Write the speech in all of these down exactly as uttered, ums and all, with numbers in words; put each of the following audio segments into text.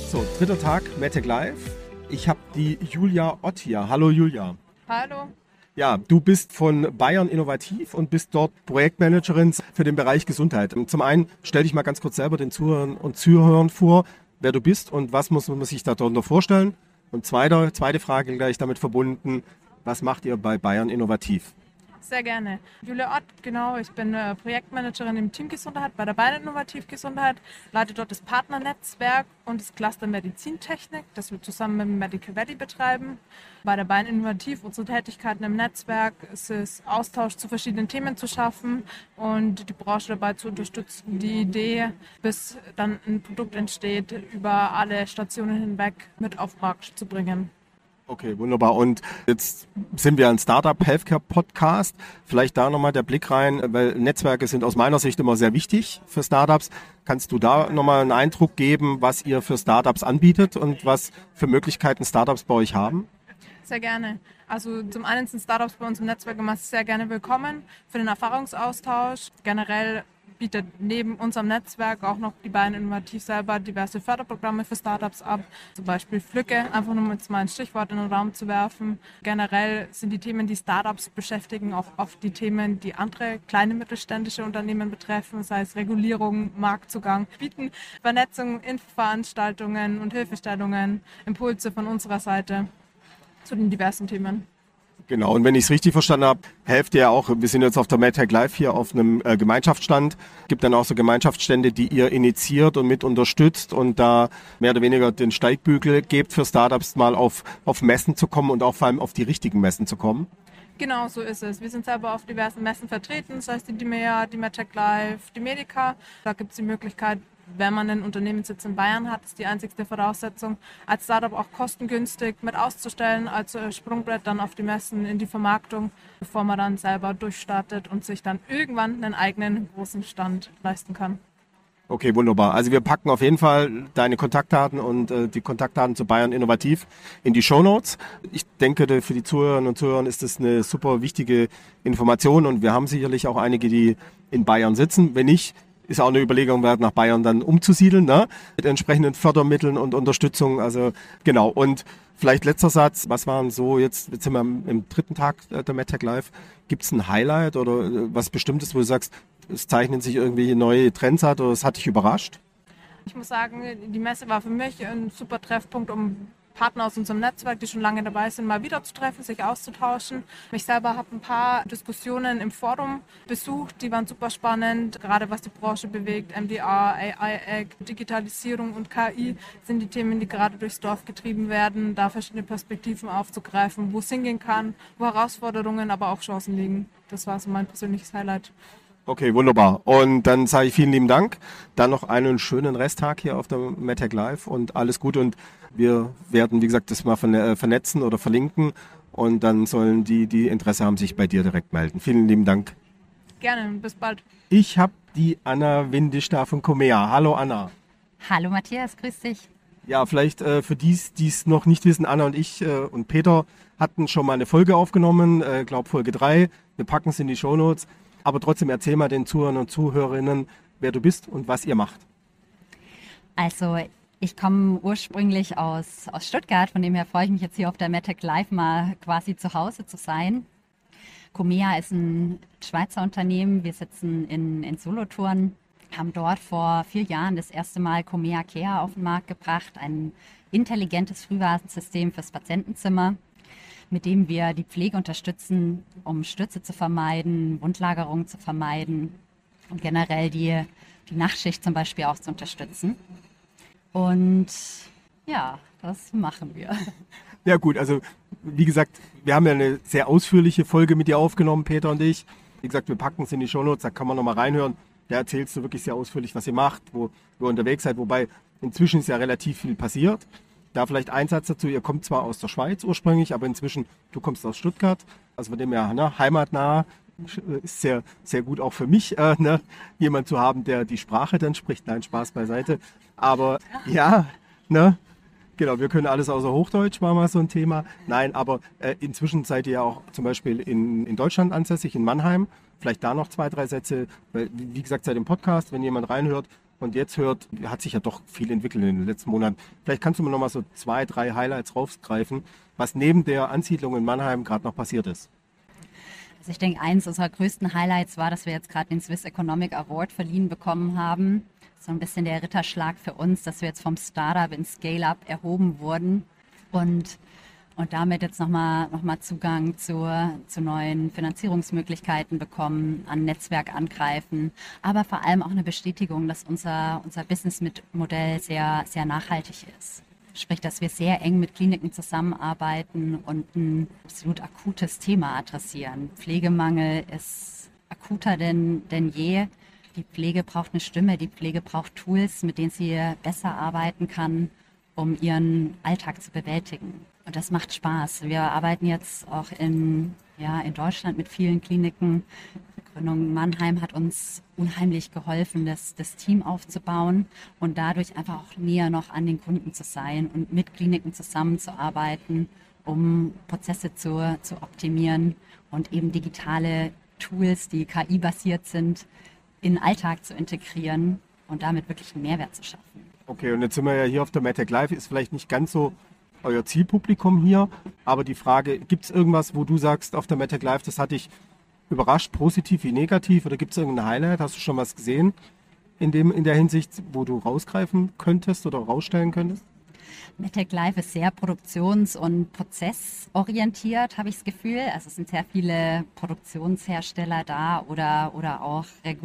So, dritter Tag, MedTech Live. Ich habe die Julia Ott hier. Hallo Julia. Hallo. Ja, du bist von Bayern Innovativ und bist dort Projektmanagerin für den Bereich Gesundheit. Zum einen stell dich mal ganz kurz selber den Zuhörern und Zuhörern vor, wer du bist und was muss man sich darunter vorstellen. Und zweite, zweite Frage gleich damit verbunden, was macht ihr bei Bayern Innovativ? Sehr gerne. Julia Ott, genau, ich bin äh, Projektmanagerin im Team Gesundheit bei der Bayern Innovativ Gesundheit, leite dort das Partnernetzwerk und das Cluster Medizintechnik, das wir zusammen mit dem Medical Valley betreiben. Bei der Bayern Innovativ, unsere Tätigkeiten im Netzwerk, ist es Austausch zu verschiedenen Themen zu schaffen und die Branche dabei zu unterstützen, die Idee, bis dann ein Produkt entsteht, über alle Stationen hinweg mit auf den Markt zu bringen. Okay, wunderbar. Und jetzt sind wir ein Startup Healthcare Podcast. Vielleicht da nochmal der Blick rein, weil Netzwerke sind aus meiner Sicht immer sehr wichtig für Startups. Kannst du da nochmal einen Eindruck geben, was ihr für Startups anbietet und was für Möglichkeiten Startups bei euch haben? Sehr gerne. Also zum einen sind Startups bei uns im Netzwerk immer sehr gerne willkommen für den Erfahrungsaustausch. Generell bietet neben unserem Netzwerk auch noch die Bayern Innovativ selber diverse Förderprogramme für Startups ab. Zum Beispiel Flücke, einfach nur jetzt mal ein Stichwort in den Raum zu werfen. Generell sind die Themen, die Startups beschäftigen, auch oft die Themen, die andere kleine mittelständische Unternehmen betreffen, sei es Regulierung, Marktzugang, bieten Vernetzung, Infoveranstaltungen und Hilfestellungen, Impulse von unserer Seite zu den diversen Themen. Genau, und wenn ich es richtig verstanden habe, helft ihr auch, wir sind jetzt auf der MedTech Live hier auf einem äh, Gemeinschaftsstand, gibt dann auch so Gemeinschaftsstände, die ihr initiiert und mit unterstützt und da mehr oder weniger den Steigbügel gebt für Startups mal auf, auf Messen zu kommen und auch vor allem auf die richtigen Messen zu kommen. Genau, so ist es. Wir sind selber auf diversen Messen vertreten, sei es die DIMEA, die MedTech Live, die Medica. Da gibt es die Möglichkeit, wenn man einen Unternehmenssitz in Bayern hat, ist die einzigste Voraussetzung, als Startup auch kostengünstig mit auszustellen, als Sprungbrett dann auf die Messen in die Vermarktung, bevor man dann selber durchstartet und sich dann irgendwann einen eigenen großen Stand leisten kann. Okay, wunderbar. Also wir packen auf jeden Fall deine Kontaktdaten und äh, die Kontaktdaten zu Bayern Innovativ in die Shownotes. Ich denke, für die Zuhörerinnen und Zuhörer ist das eine super wichtige Information und wir haben sicherlich auch einige, die in Bayern sitzen. Wenn nicht, ist auch eine Überlegung wert, nach Bayern dann umzusiedeln, ne? Mit entsprechenden Fördermitteln und Unterstützung. Also genau. Und vielleicht letzter Satz, was waren so, jetzt, jetzt sind wir im, im dritten Tag der MedTech Live, gibt es ein Highlight oder was Bestimmtes, wo du sagst, es zeichnen sich irgendwie neue Trends an oder es hat dich überrascht? Ich muss sagen, die Messe war für mich ein super Treffpunkt, um Partner aus unserem Netzwerk, die schon lange dabei sind, mal wieder zu treffen, sich auszutauschen. Ich selber habe ein paar Diskussionen im Forum besucht, die waren super spannend, gerade was die Branche bewegt. M D R, A I-Act, Digitalisierung und K I sind die Themen, die gerade durchs Dorf getrieben werden, da verschiedene Perspektiven aufzugreifen, wo es hingehen kann, wo Herausforderungen, aber auch Chancen liegen. Das war so mein persönliches Highlight. Okay, wunderbar. Und dann sage ich vielen lieben Dank. Dann noch einen schönen Resttag hier auf der MedTech Live und alles Gute. Und wir werden, wie gesagt, das mal vernetzen oder verlinken. Und dann sollen die, die Interesse haben, sich bei dir direkt melden. Vielen lieben Dank. Gerne, bis bald. Ich habe die Anna Windisch da von Comea. Hallo Anna. Hallo Matthias, grüß dich. Ja, vielleicht äh, für die, die es noch nicht wissen, Anna und ich äh, und Peter hatten schon mal eine Folge aufgenommen, äh, glaube Folge drei. Wir packen es in die Shownotes. Aber trotzdem erzähl mal den Zuhörern und Zuhörerinnen, wer du bist und was ihr macht. Also ich komme ursprünglich aus, aus Stuttgart, von dem her freue ich mich jetzt hier auf der MedTech Live mal quasi zu Hause zu sein. Comea ist ein Schweizer Unternehmen, wir sitzen in, in Solothurn, haben dort vor vier Jahren das erste Mal Comea Care auf den Markt gebracht, ein intelligentes Frühwarnsystem fürs Patientenzimmer, mit dem wir die Pflege unterstützen, um Stürze zu vermeiden, Wundlagerungen zu vermeiden und generell die, die Nachtschicht zum Beispiel auch zu unterstützen. Und ja, das machen wir. Ja gut, also wie gesagt, wir haben ja eine sehr ausführliche Folge mit dir aufgenommen, Peter und ich. Wie gesagt, wir packen es in die Shownotes, da kann man nochmal reinhören. Da erzählst du wirklich sehr ausführlich, was ihr macht, wo ihr unterwegs seid, wobei inzwischen ist ja relativ viel passiert. Da vielleicht ein Satz dazu, ihr kommt zwar aus der Schweiz ursprünglich, aber inzwischen, du kommst aus Stuttgart, also von dem her ne, heimatnah, ist sehr, sehr gut auch für mich, äh, ne, jemand zu haben, der die Sprache dann spricht. Nein, Spaß beiseite. Aber ja, ne, genau, wir können alles außer Hochdeutsch, war mal so ein Thema. Nein, aber äh, inzwischen seid ihr ja auch zum Beispiel in, in Deutschland ansässig, in Mannheim. Vielleicht da noch zwei, drei Sätze, weil wie gesagt, seit dem Podcast, wenn jemand reinhört, und jetzt hört, hat sich ja doch viel entwickelt in den letzten Monaten. Vielleicht kannst du mir noch mal so zwei, drei Highlights rausgreifen, was neben der Ansiedlung in Mannheim gerade noch passiert ist. Also ich denke, eines unserer größten Highlights war, dass wir jetzt gerade den Swiss Economic Award verliehen bekommen haben. So ein bisschen der Ritterschlag für uns, dass wir jetzt vom Startup ins Scale-Up erhoben wurden und, und damit jetzt nochmal noch mal Zugang zu, zu neuen Finanzierungsmöglichkeiten bekommen, an Netzwerk angreifen, aber vor allem auch eine Bestätigung, dass unser, unser Businessmodell sehr, sehr nachhaltig ist. Sprich, dass wir sehr eng mit Kliniken zusammenarbeiten und ein absolut akutes Thema adressieren. Pflegemangel ist akuter denn, denn je. Die Pflege braucht eine Stimme, die Pflege braucht Tools, mit denen sie besser arbeiten kann, um ihren Alltag zu bewältigen. Und das macht Spaß. Wir arbeiten jetzt auch in, ja, in Deutschland mit vielen Kliniken. Die Gründung Mannheim hat uns unheimlich geholfen, das, das Team aufzubauen und dadurch einfach auch näher noch an den Kunden zu sein und mit Kliniken zusammenzuarbeiten, um Prozesse zu, zu optimieren und eben digitale Tools, die K I-basiert sind, in den Alltag zu integrieren und damit wirklich einen Mehrwert zu schaffen. Okay, und jetzt sind wir ja hier auf der MedTech Live, ist vielleicht nicht ganz so euer Zielpublikum hier, aber die Frage, gibt es irgendwas, wo du sagst, auf der MedTech Live, das hat dich überrascht, positiv wie negativ, oder gibt es irgendein Highlight, hast du schon was gesehen in, dem, in der Hinsicht, wo du rausgreifen könntest oder rausstellen könntest? MedTech Live ist sehr produktions- und prozessorientiert, habe ich das Gefühl. Also es sind sehr viele Produktionshersteller da oder, oder auch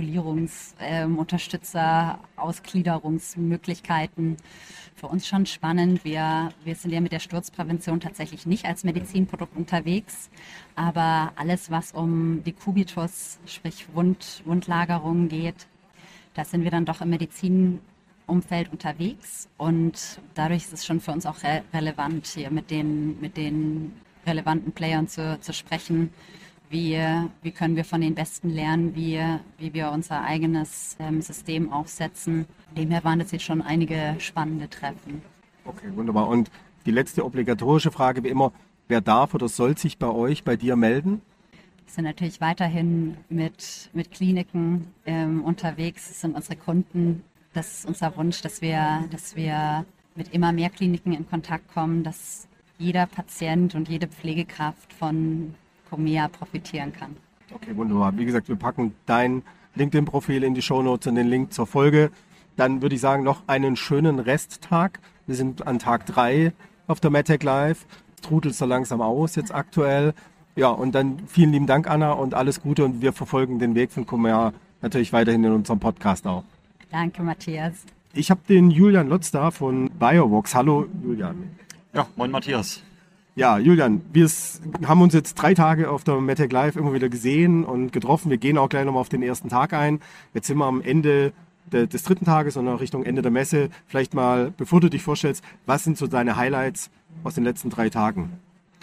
Regulierungsunterstützer, ähm, Ausgliederungsmöglichkeiten. Für uns schon spannend. Wir, wir sind ja mit der Sturzprävention tatsächlich nicht als Medizinprodukt unterwegs, aber alles, was um die Kubitus, sprich Wund, Wundlagerung geht, da sind wir dann doch im Medizin Umfeld unterwegs und dadurch ist es schon für uns auch re- relevant, hier mit den, mit den relevanten Playern zu, zu sprechen. Wie, wie können wir von den Besten lernen, wie, wie wir unser eigenes ähm, System aufsetzen. Demher waren das jetzt schon einige spannende Treffen. Okay, wunderbar. Und die letzte obligatorische Frage wie immer, wer darf oder soll sich bei euch, bei dir melden? Wir sind natürlich weiterhin mit, mit Kliniken ähm, unterwegs, das sind unsere Kunden. Das ist unser Wunsch, dass wir, dass wir mit immer mehr Kliniken in Kontakt kommen, dass jeder Patient und jede Pflegekraft von Comea profitieren kann. Okay, wunderbar. Wie gesagt, wir packen dein LinkedIn-Profil in die Shownotes und den Link zur Folge. Dann würde ich sagen, noch einen schönen Resttag. Wir sind an Tag drei auf der MedTech Live. Es trudelt so langsam aus jetzt aktuell. Ja, und dann vielen lieben Dank, Anna, und alles Gute. Und wir verfolgen den Weg von Comea natürlich weiterhin in unserem Podcast auch. Danke, Matthias. Ich habe den Julian Lotz da von Biovox. Hallo, Julian. Ja, moin Matthias. Ja, Julian, wir haben uns jetzt drei Tage auf der MedTech Live immer wieder gesehen und getroffen. Wir gehen auch gleich nochmal auf den ersten Tag ein. Jetzt sind wir am Ende de, des dritten Tages und auch Richtung Ende der Messe. Vielleicht mal, bevor du dich vorstellst, was sind so deine Highlights aus den letzten drei Tagen?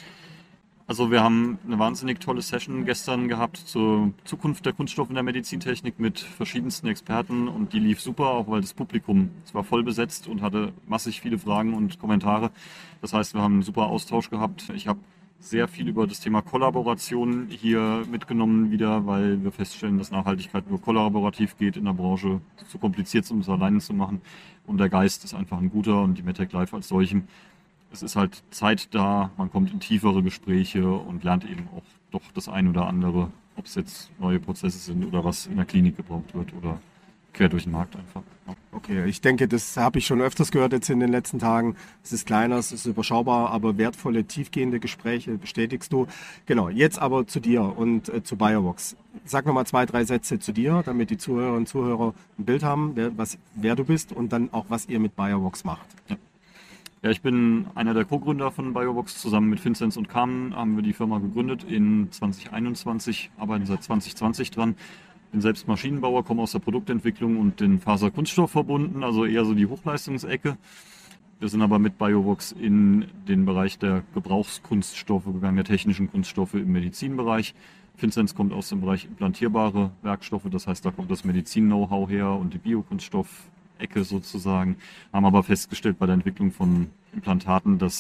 Also wir haben eine wahnsinnig tolle Session gestern gehabt zur Zukunft der Kunststoffe in der Medizintechnik mit verschiedensten Experten und die lief super, auch weil das Publikum, es war voll besetzt und hatte massig viele Fragen und Kommentare. Das heißt, wir haben einen super Austausch gehabt. Ich habe sehr viel über das Thema Kollaboration hier mitgenommen wieder, weil wir feststellen, dass Nachhaltigkeit nur kollaborativ geht in der Branche. Es ist zu kompliziert, um es alleine zu machen und der Geist ist einfach ein guter und die MedTech Live als solchen. Es ist halt Zeit da, man kommt in tiefere Gespräche und lernt eben auch doch das ein oder andere, ob es jetzt neue Prozesse sind oder was in der Klinik gebraucht wird oder quer durch den Markt einfach. Ja. Okay, ich denke, das habe ich schon öfters gehört jetzt in den letzten Tagen. Es ist kleiner, es ist überschaubar, aber wertvolle, tiefgehende Gespräche bestätigst du. Genau, jetzt aber zu dir und äh, zu Biovox. Sag nochmal zwei, drei Sätze zu dir, damit die Zuhörerinnen und Zuhörer ein Bild haben, wer, was, wer du bist und dann auch, was ihr mit Biovox macht. Ja. Ja, ich bin einer der Co-Gründer von Biovox. Zusammen mit Vinzenz und Carmen haben wir die Firma gegründet in zwanzig einundzwanzig, arbeiten seit zwanzig zwanzig dran. Bin selbst Maschinenbauer, komme aus der Produktentwicklung und den Faserkunststoff verbunden, also eher so die Hochleistungsecke. Wir sind aber mit Biovox in den Bereich der Gebrauchskunststoffe gegangen, der technischen Kunststoffe im Medizinbereich. Vinzenz kommt aus dem Bereich implantierbare Werkstoffe, das heißt, da kommt das Medizin-Know-how her und die Biokunststoff Ecke sozusagen, haben aber festgestellt bei der Entwicklung von Implantaten, dass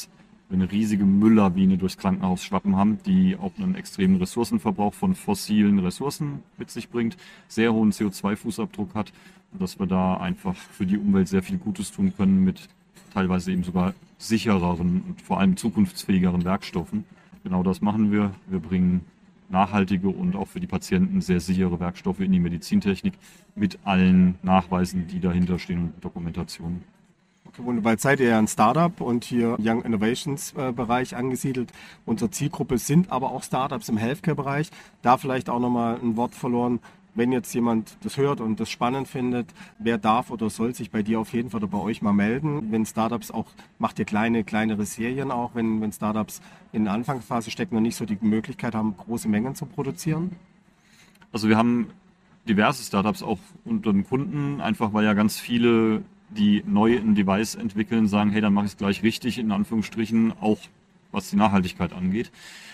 wir eine riesige Mülllawine durchs Krankenhaus schwappen haben, die auch einen extremen Ressourcenverbrauch von fossilen Ressourcen mit sich bringt, sehr hohen C O zwei Fußabdruck hat und dass wir da einfach für die Umwelt sehr viel Gutes tun können mit teilweise eben sogar sichereren und vor allem zukunftsfähigeren Werkstoffen. Genau das machen wir. Wir bringen nachhaltige und auch für die Patienten sehr sichere Werkstoffe in die Medizintechnik mit allen Nachweisen, die dahinter stehen und Dokumentationen. Okay, wunderbar. Jetzt seid ihr ja ein Startup und hier Young Innovations äh, Bereich angesiedelt. Unsere Zielgruppe sind aber auch Startups im Healthcare-Bereich. Da vielleicht auch nochmal ein Wort verloren. Wenn jetzt jemand das hört und das spannend findet, wer darf oder soll sich bei dir auf jeden Fall oder bei euch mal melden? Wenn Startups auch, macht ihr kleine, kleinere Serien auch, wenn, wenn Startups in der Anfangsphase stecken und nicht so die Möglichkeit haben, große Mengen zu produzieren? Also wir haben diverse Startups auch unter den Kunden, einfach weil ja ganz viele, die neu ein Device entwickeln, sagen, hey, dann mache ich es gleich richtig, in Anführungsstrichen, auch was die Nachhaltigkeit angeht.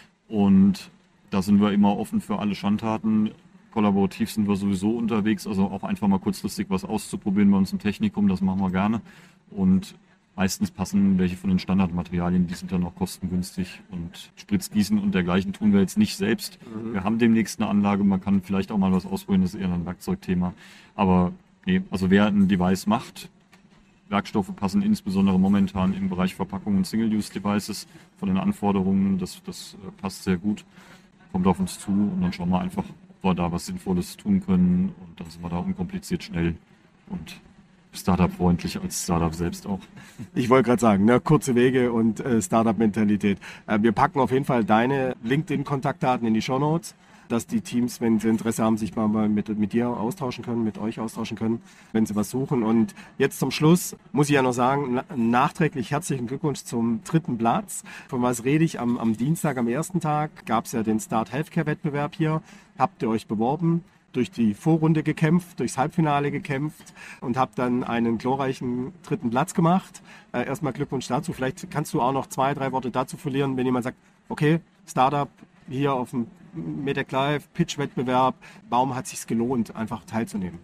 Und da sind wir immer offen für alle Schandtaten. Kollaborativ sind wir sowieso unterwegs, also auch einfach mal kurzfristig was auszuprobieren bei uns im Technikum, das machen wir gerne. Und meistens passen welche von den Standardmaterialien, die sind dann auch kostengünstig. Und Spritzgießen und dergleichen tun wir jetzt nicht selbst. Mhm. Wir haben demnächst eine Anlage, man kann vielleicht auch mal was ausprobieren, das ist eher ein Werkzeugthema. Aber nee, also wer ein Device macht, Werkstoffe passen insbesondere momentan im Bereich Verpackung und Single-Use-Devices von den Anforderungen, das, das passt sehr gut, kommt auf uns zu und dann schauen wir einfach, wir da was Sinnvolles tun können und dann sind wir da unkompliziert schnell und Startup-freundlich als Startup selbst auch. Ich wollte gerade sagen, ne, kurze Wege und äh, Startup-Mentalität. Äh, wir packen auf jeden Fall deine LinkedIn-Kontaktdaten in die Shownotes, dass die Teams, wenn sie Interesse haben, sich mal, mal mit, mit dir austauschen können, mit euch austauschen können, wenn sie was suchen. Und jetzt zum Schluss muss ich ja noch sagen, na, nachträglich herzlichen Glückwunsch zum dritten Platz. Von was rede ich? Am, am Dienstag, am ersten Tag, gab es ja den Start Healthcare-Wettbewerb hier. Habt ihr euch beworben, durch die Vorrunde gekämpft, durchs Halbfinale gekämpft und habt dann einen glorreichen dritten Platz gemacht. Äh, erstmal Glückwunsch dazu. Vielleicht kannst du auch noch zwei, drei Worte dazu verlieren, wenn jemand sagt, okay, Startup hier auf dem Medtech Live, Pitch-Wettbewerb, warum hat es sich gelohnt, einfach teilzunehmen?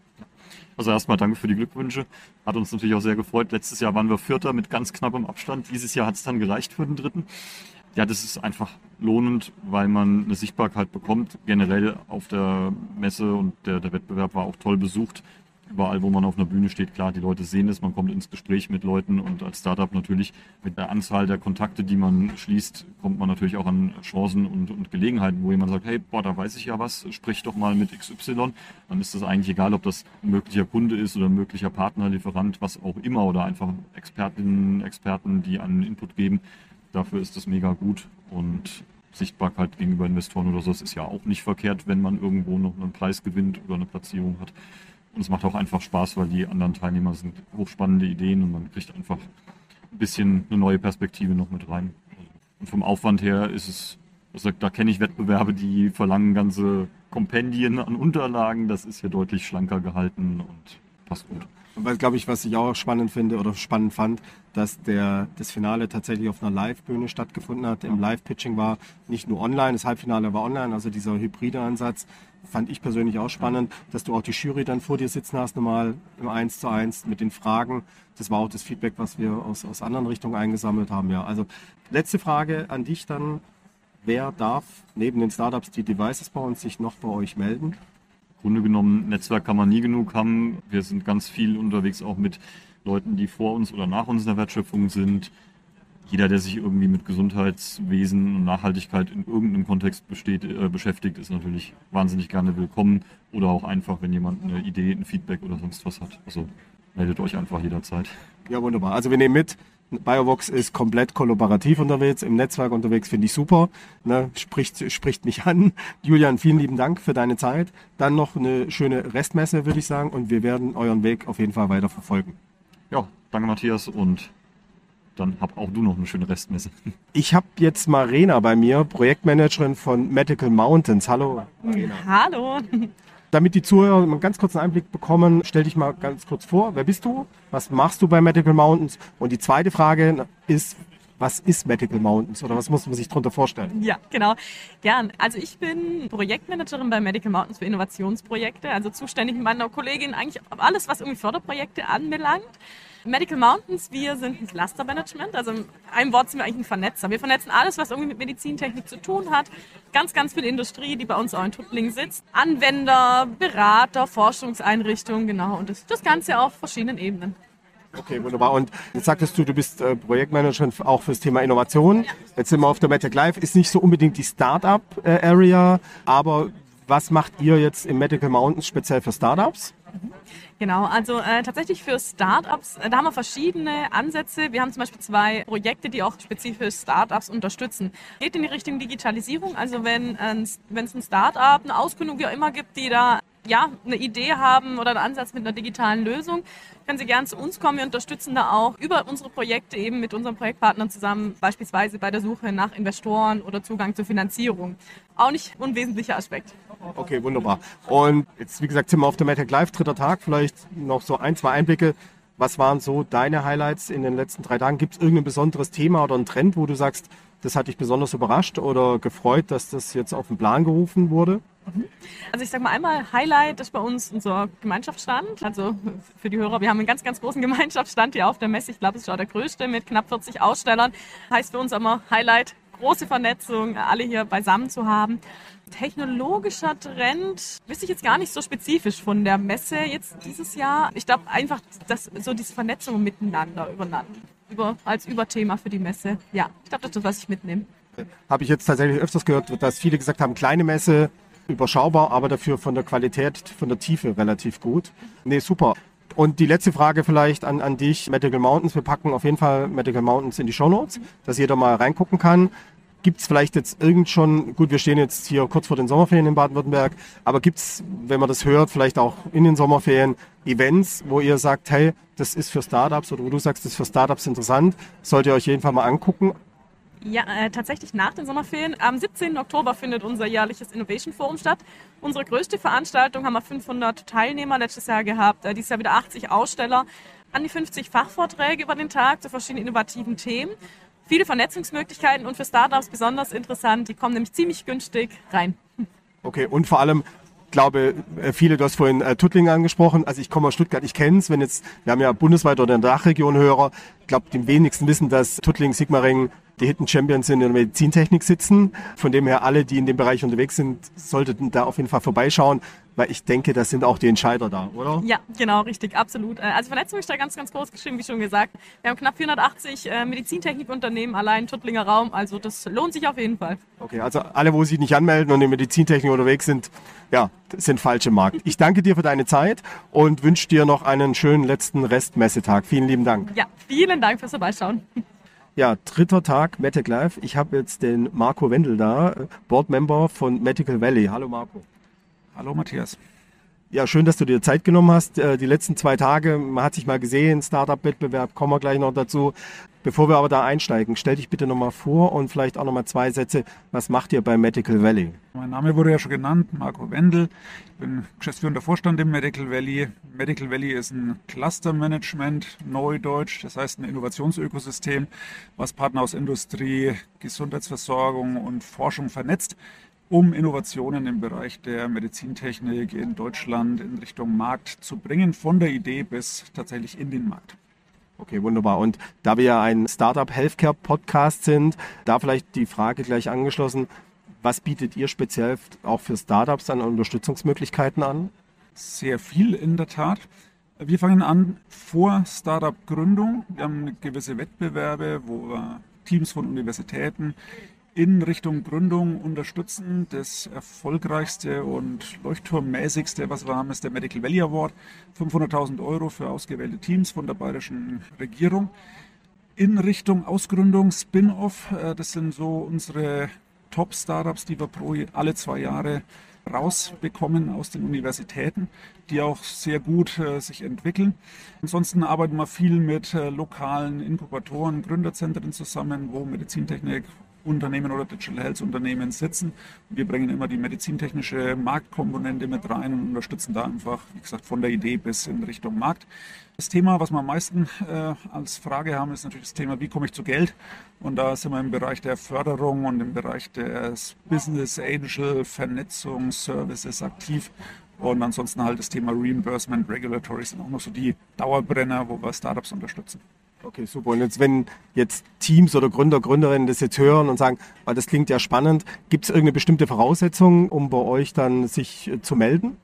Also erstmal danke für die Glückwünsche. Hat uns natürlich auch sehr gefreut. Letztes Jahr waren wir Vierter mit ganz knappem Abstand. Dieses Jahr hat es dann gereicht für den Dritten. Ja, das ist einfach lohnend, weil man eine Sichtbarkeit bekommt. Generell auf der Messe und der, der Wettbewerb war auch toll besucht. Überall, wo man auf einer Bühne steht, klar, die Leute sehen es, man kommt ins Gespräch mit Leuten und als Startup natürlich mit der Anzahl der Kontakte, die man schließt, kommt man natürlich auch an Chancen und, und Gelegenheiten, wo jemand sagt, hey, boah, da weiß ich ja was, sprich doch mal mit X Y. Dann ist das eigentlich egal, ob das ein möglicher Kunde ist oder ein möglicher Partner, Lieferant, was auch immer oder einfach Expertinnen, Experten, die einen Input geben. Dafür ist das mega gut und Sichtbarkeit gegenüber Investoren oder so, das ist ja auch nicht verkehrt, wenn man irgendwo noch einen Preis gewinnt oder eine Platzierung hat. Und es macht auch einfach Spaß, weil die anderen Teilnehmer sind hochspannende Ideen und man kriegt einfach ein bisschen eine neue Perspektive noch mit rein. Und vom Aufwand her ist es, also da kenne ich Wettbewerbe, die verlangen ganze Kompendien an Unterlagen. Das ist hier deutlich schlanker gehalten und passt gut. Weil, glaube ich, was ich auch spannend finde oder spannend fand, dass der, das Finale tatsächlich auf einer Live-Bühne stattgefunden hat. Im Live-Pitching war nicht nur online, das Halbfinale war online, also dieser hybride Ansatz fand ich persönlich auch spannend, dass du auch die Jury dann vor dir sitzen hast, nochmal im eins zu eins mit den Fragen. Das war auch das Feedback, was wir aus, aus anderen Richtungen eingesammelt haben. Ja, also letzte Frage an dich dann. Wer darf neben den Startups, die Devices bauen, sich noch bei euch melden? Im Grunde genommen, Netzwerk kann man nie genug haben. Wir sind ganz viel unterwegs auch mit Leuten, die vor uns oder nach uns in der Wertschöpfung sind. Jeder, der sich irgendwie mit Gesundheitswesen und Nachhaltigkeit in irgendeinem Kontext besteht, äh, beschäftigt, ist natürlich wahnsinnig gerne willkommen. Oder auch einfach, wenn jemand eine Idee, ein Feedback oder sonst was hat. Also meldet euch einfach jederzeit. Ja, wunderbar. Also wir nehmen mit, Biovox ist komplett kollaborativ unterwegs, im Netzwerk unterwegs, finde ich super. Ne, spricht, spricht mich an. Julian, vielen lieben Dank für deine Zeit. Dann noch eine schöne Restmesse, würde ich sagen. Und wir werden euren Weg auf jeden Fall weiter verfolgen. Ja, danke Matthias und dann hab auch du noch eine schöne Restmesse. Ich habe jetzt Marena bei mir, Projektmanagerin von Medical Mountains. Hallo Marena. Hallo. Damit die Zuhörer einen ganz kurzen Einblick bekommen, stell dich mal ganz kurz vor. Wer bist du? Was machst du bei Medical Mountains? Und die zweite Frage ist, Was ist Medical Mountains oder was muss man sich darunter vorstellen? Ja, genau. Gern. Also ich bin Projektmanagerin bei Medical Mountains für Innovationsprojekte, also zuständig mit meiner Kollegin eigentlich auf alles, was irgendwie Förderprojekte anbelangt. Medical Mountains, wir sind ein Clustermanagement, also in einem Wort sind wir eigentlich ein Vernetzer. Wir vernetzen alles, was irgendwie mit Medizintechnik zu tun hat. Ganz, ganz viel Industrie, die bei uns auch in Tuttlingen sitzt. Anwender, Berater, Forschungseinrichtungen, genau. Und das, das Ganze auf verschiedenen Ebenen. Okay, wunderbar. Und jetzt sagtest du, du bist äh, Projektmanagerin auch fürs Thema Innovation. Jetzt sind wir auf der Medtech Live. Ist nicht so unbedingt die Startup-Area, aber was macht ihr jetzt im Medical Mountains speziell für Startups? Genau, also äh, tatsächlich für Startups, äh, da haben wir verschiedene Ansätze. Wir haben zum Beispiel zwei Projekte, die auch spezifisch Startups unterstützen. Geht in die Richtung Digitalisierung, also wenn äh, wenn es ein Startup, eine Ausgründung, wie auch immer gibt, die da ja eine Idee haben oder einen Ansatz mit einer digitalen Lösung, können Sie gerne zu uns kommen. Wir unterstützen da auch über unsere Projekte eben mit unseren Projektpartnern zusammen, beispielsweise bei der Suche nach Investoren oder Zugang zur Finanzierung. Auch nicht unwesentlicher Aspekt. Okay, wunderbar. Und jetzt, wie gesagt, sind wir auf der Medtech Live, dritter Tag. Vielleicht noch so ein, zwei Einblicke. Was waren so deine Highlights in den letzten drei Tagen? Gibt es irgendein besonderes Thema oder einen Trend, wo du sagst, das hat dich besonders überrascht oder gefreut, dass das jetzt auf den Plan gerufen wurde? Also ich sage mal einmal, Highlight ist bei uns unser Gemeinschaftsstand. Also für die Hörer, wir haben einen ganz, ganz großen Gemeinschaftsstand hier auf der Messe. Ich glaube, es ist auch der größte mit knapp vierzig Ausstellern. Heißt für uns immer Highlight, große Vernetzung, alle hier beisammen zu haben. Technologischer Trend wüsste ich jetzt gar nicht so spezifisch von der Messe jetzt dieses Jahr. Ich glaube einfach, dass so diese Vernetzung miteinander, übereinander, über, als Überthema für die Messe. Ja, ich glaube, das ist das, was ich mitnehme. Habe ich jetzt tatsächlich öfters gehört, dass viele gesagt haben, kleine Messe, überschaubar, aber dafür von der Qualität, von der Tiefe relativ gut. Nee, super. Und die letzte Frage vielleicht an, an dich, Medical Mountains. Wir packen auf jeden Fall Medical Mountains in die Shownotes, dass jeder mal reingucken kann. Gibt es vielleicht jetzt irgend schon, gut, wir stehen jetzt hier kurz vor den Sommerferien in Baden-Württemberg, aber gibt es, wenn man das hört, vielleicht auch in den Sommerferien Events, wo ihr sagt, hey, das ist für Startups oder wo du sagst, das ist für Startups interessant, sollt ihr euch jeden Fall mal angucken? Ja, äh, tatsächlich nach den Sommerferien. Am siebzehnten Oktober findet unser jährliches Innovation Forum statt. Unsere größte Veranstaltung, haben wir fünfhundert Teilnehmer letztes Jahr gehabt, äh, dieses Jahr wieder achtzig Aussteller, an die fünfzig Fachvorträge über den Tag zu verschiedenen innovativen Themen. Viele Vernetzungsmöglichkeiten und für Startups besonders interessant, die kommen nämlich ziemlich günstig rein. Okay, und vor allem, glaube, viele, du hast vorhin äh, Tuttlingen angesprochen, also ich komme aus Stuttgart, ich kenne es, wenn jetzt, wir haben ja bundesweit oder in der Dachregion Hörer, ich glaube, die wenigsten wissen, dass Tuttlingen, Sigmaringen die Hidden Champions in der Medizintechnik sitzen. Von dem her, alle, die in dem Bereich unterwegs sind, sollten da auf jeden Fall vorbeischauen, weil ich denke, das sind auch die Entscheider da, oder? Ja, genau, richtig, absolut. Also Vernetzung ist da ganz, ganz groß geschrieben, wie schon gesagt. Wir haben knapp vierhundertachtzig äh, Medizintechnikunternehmen allein im Tuttlinger Raum, also das lohnt sich auf jeden Fall. Okay, also alle, wo sich nicht anmelden und in Medizintechnik unterwegs sind, ja, sind falsch im Markt. Ich danke dir für deine Zeit und wünsche dir noch einen schönen letzten Restmessetag. Vielen lieben Dank. Ja, vielen Dank fürs Vorbeischauen. Ja, dritter Tag Medtech Live. Ich habe jetzt den Marco Wendel da, Boardmember von Medical Valley. Hallo Marco. Hallo Matthias. Ja, schön, dass du dir Zeit genommen hast. Die letzten zwei Tage, man hat sich mal gesehen, Startup-Wettbewerb, kommen wir gleich noch dazu. Bevor wir aber da einsteigen, stell dich bitte nochmal vor und vielleicht auch nochmal zwei Sätze. Was macht ihr bei Medical Valley? Mein Name wurde ja schon genannt, Marco Wendel. Ich bin geschäftsführender Vorstand im Medical Valley. Medical Valley ist ein Clustermanagement, Neudeutsch, das heißt ein Innovationsökosystem, was Partner aus Industrie, Gesundheitsversorgung und Forschung vernetzt, um Innovationen im Bereich der Medizintechnik in Deutschland in Richtung Markt zu bringen, von der Idee bis tatsächlich in den Markt. Okay, wunderbar. Und da wir ja ein Startup Healthcare Podcast sind, da vielleicht die Frage gleich angeschlossen, was bietet ihr speziell auch für Startups an Unterstützungsmöglichkeiten an? Sehr viel in der Tat. Wir fangen an vor Startup-Gründung. Wir haben gewisse Wettbewerbe, wo wir Teams von Universitäten in Richtung Gründung unterstützen. Das erfolgreichste und leuchtturmmäßigste, was wir haben, ist der Medical Valley Award. fünfhunderttausend Euro für ausgewählte Teams von der bayerischen Regierung. In Richtung Ausgründung, Spin-off, das sind so unsere Top-Startups, die wir pro alle zwei Jahre rausbekommen aus den Universitäten, die auch sehr gut äh, sich entwickeln. Ansonsten arbeiten wir viel mit äh, lokalen Inkubatoren, Gründerzentren zusammen, wo Medizintechnik Unternehmen oder Digital Health Unternehmen sitzen. Wir bringen immer die medizintechnische Marktkomponente mit rein und unterstützen da einfach, wie gesagt, von der Idee bis in Richtung Markt. Das Thema, was wir am meisten äh, als Frage haben, ist natürlich das Thema, wie komme ich zu Geld? Und da sind wir im Bereich der Förderung und im Bereich des Business Angel, Vernetzung, Services aktiv. Und ansonsten halt das Thema Reimbursement, Regulatory sind auch noch so die Dauerbrenner, wo wir Startups unterstützen. Okay, super. Und jetzt, wenn jetzt Teams oder Gründer, Gründerinnen das jetzt hören und sagen, weil das klingt ja spannend, gibt es irgendeine bestimmte Voraussetzung, um bei euch dann sich äh, zu melden?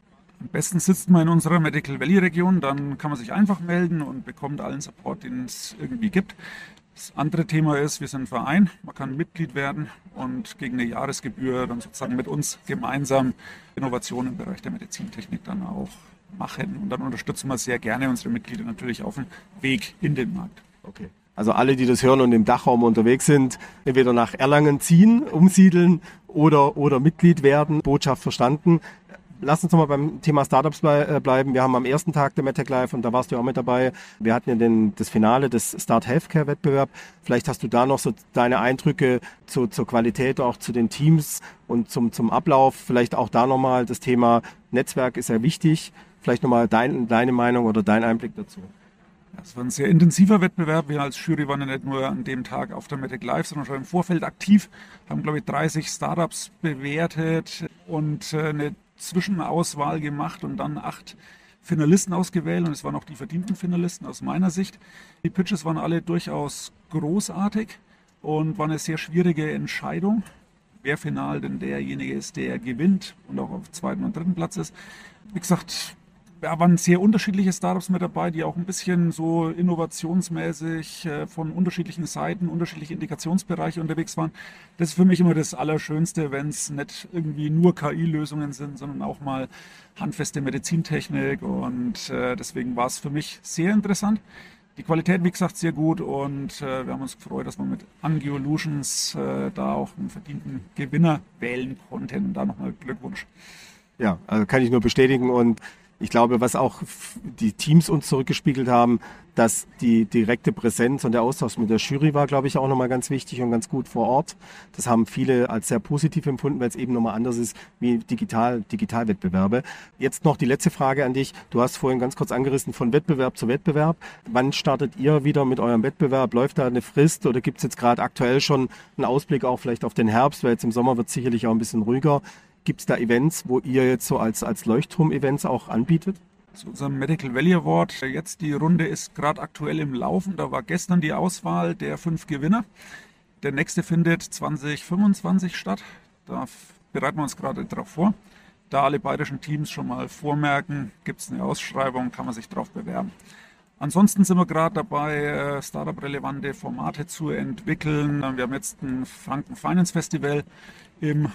Am besten sitzt man in unserer Medical Valley Region, dann kann man sich einfach melden und bekommt allen Support, den es irgendwie gibt. Das andere Thema ist, wir sind ein Verein, man kann Mitglied werden und gegen eine Jahresgebühr dann sozusagen mit uns gemeinsam Innovationen im Bereich der Medizintechnik dann auch machen. Und dann unterstützen wir sehr gerne unsere Mitglieder natürlich auf dem Weg in den Markt. Okay. Also alle, die das hören und im Dachraum unterwegs sind, entweder nach Erlangen ziehen, umsiedeln oder, oder Mitglied werden. Botschaft verstanden. Lass uns nochmal beim Thema Startups bleiben. Wir haben am ersten Tag der MedTech Live, und da warst du ja auch mit dabei, wir hatten ja den, das Finale des Start Healthcare Wettbewerb. Vielleicht hast du da noch so deine Eindrücke zu, zur Qualität, auch zu den Teams und zum, zum Ablauf. Vielleicht auch da nochmal das Thema Netzwerk ist ja wichtig. Vielleicht nochmal dein, deine Meinung oder dein Einblick dazu. Es war ein sehr intensiver Wettbewerb. Wir als Jury waren ja nicht nur an dem Tag auf der MedTech Live, sondern schon im Vorfeld aktiv, haben, glaube ich, dreißig Startups bewertet und eine Zwischenauswahl gemacht und dann acht Finalisten ausgewählt. Und es waren auch die verdienten Finalisten aus meiner Sicht. Die Pitches waren alle durchaus großartig und war eine sehr schwierige Entscheidung, wer final denn derjenige ist, der gewinnt und auch auf zweiten und dritten Platz ist. Wie gesagt, da waren sehr unterschiedliche Startups mit dabei, die auch ein bisschen so innovationsmäßig äh, von unterschiedlichen Seiten, unterschiedliche Indikationsbereiche unterwegs waren. Das ist für mich immer das Allerschönste, wenn es nicht irgendwie nur K I-Lösungen sind, sondern auch mal handfeste Medizintechnik. Und äh, deswegen war es für mich sehr interessant. Die Qualität, wie gesagt, sehr gut und äh, wir haben uns gefreut, dass wir mit Angiolutions äh, da auch einen verdienten Gewinner wählen konnten. Und da nochmal Glückwunsch. Ja, also kann ich nur bestätigen und ich glaube, was auch die Teams uns zurückgespiegelt haben, dass die direkte Präsenz und der Austausch mit der Jury war, glaube ich, auch nochmal ganz wichtig und ganz gut vor Ort. Das haben viele als sehr positiv empfunden, weil es eben nochmal anders ist wie digital, Digitalwettbewerbe. Jetzt noch die letzte Frage an dich. Du hast vorhin ganz kurz angerissen von Wettbewerb zu Wettbewerb. Wann startet ihr wieder mit eurem Wettbewerb? Läuft da eine Frist oder gibt es jetzt gerade aktuell schon einen Ausblick auch vielleicht auf den Herbst? Weil jetzt im Sommer wird es sicherlich auch ein bisschen ruhiger. Gibt es da Events, wo ihr jetzt so als, als Leuchtturm-Events auch anbietet? Zu unserem Medical Valley Award. Jetzt die Runde ist gerade aktuell im Laufen. Da war gestern die Auswahl der fünf Gewinner. Der nächste findet zwanzig fünfundzwanzig statt. Da bereiten wir uns gerade darauf vor. Da alle bayerischen Teams schon mal vormerken, gibt es eine Ausschreibung, kann man sich darauf bewerben. Ansonsten sind wir gerade dabei, Startup-relevante Formate zu entwickeln. Wir haben jetzt ein Franken Finance Festival im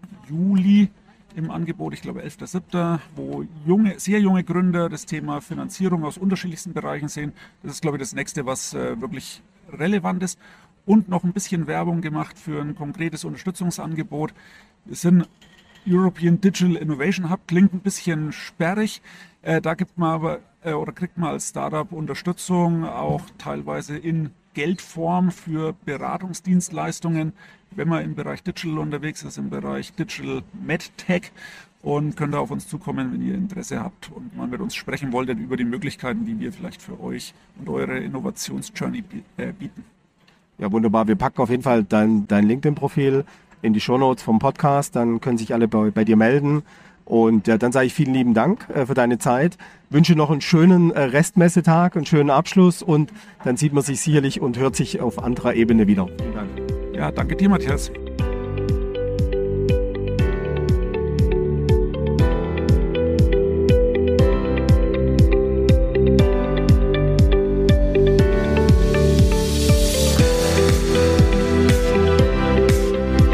Juli im Angebot, ich glaube elfter siebter, wo junge, sehr junge Gründer das Thema Finanzierung aus unterschiedlichsten Bereichen sehen. Das ist, glaube ich, das nächste, was äh, wirklich relevant ist. Und noch ein bisschen Werbung gemacht für ein konkretes Unterstützungsangebot. Wir sind European Digital Innovation Hub, klingt ein bisschen sperrig. Äh, da gibt man aber äh, oder kriegt man als Startup Unterstützung, auch teilweise in Geldform für Beratungsdienstleistungen, wenn man im Bereich Digital unterwegs ist, im Bereich Digital MedTech und könnt ihr auf uns zukommen, wenn ihr Interesse habt und mal mit uns sprechen wolltet über die Möglichkeiten, die wir vielleicht für euch und eure Innovationsjourney bieten. Ja, wunderbar. Wir packen auf jeden Fall dein, dein LinkedIn-Profil in die Shownotes vom Podcast, dann können sich alle bei, bei dir melden. Und ja, dann sage ich vielen lieben Dank äh, für deine Zeit. Wünsche noch einen schönen äh, Restmessetag, einen schönen Abschluss und dann sieht man sich sicherlich und hört sich auf anderer Ebene wieder. Vielen Dank. Ja, danke dir, Matthias.